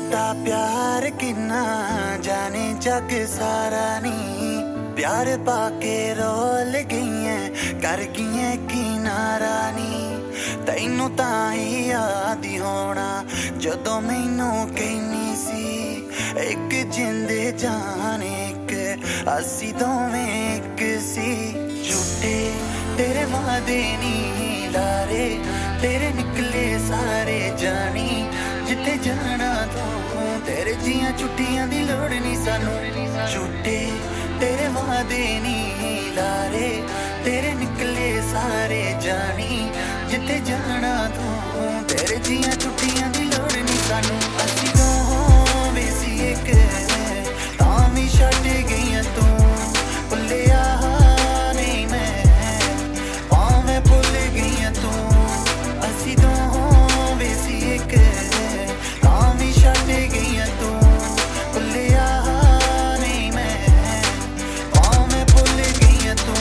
ਕੀਤਾ प्यार किन्ना जाने जग सारा नी प्यार पाके रोल गई कर गई किनारा नी तैनू ताई याद होना जदों मैनू कहनी सी एक जिंद जान एक असी दोवें एक सी झूठे तेरे वादे नी लारे तेरे निकले सारे जानी जिथे जाना तू तेरे जियां छुट्टियां दी लोड़ नी सानू झूठे तेरे वादे नी लारे तेरे निकले सारे जानी जिथे जाना तू तेरे जियां छुट्टियां दी लोड़ नी सानू असी दोवें सी एक तां वी छड्ड गईयां तू भुल्लिया नहीं मैं भावें भुल गईयां तू असी दोवें सी एक तां वी छड्ड गईयां तू भुल्लिया नहीं मैं भावें भुल गईयां तू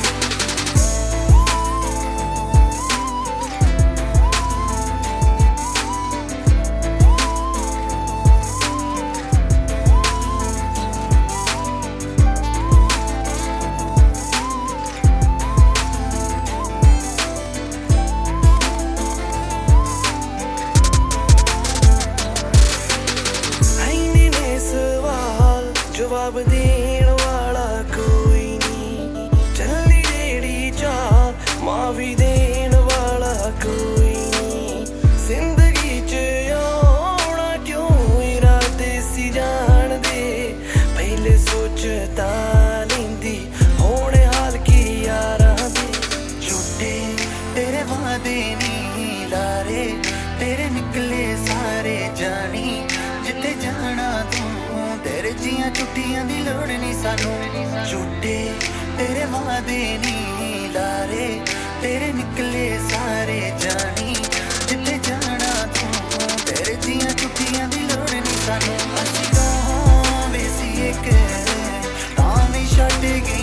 जवाब देण वाला कोई नहीं चली रेड़ी चाल मां भी देण वाला कोई नहीं जिंदगी च आउणा क्यों इरादे सी जान दे पहले सोचता लेंदी होने हाल की यारां दे झूठे तेरे वादे नी लारे तेरे निकले सारे जानी जिथे जाना तू तेरे जियां छुट्टियां दी लोड़ नी सानू झूठे तेरे वादे नी लारे तेरे निकले सारे जानी जिथे जाना तू तेरे जियां छुट्टियां दी लोड़ नी सानू असी दोवें सी एक तां वी छड्ड गई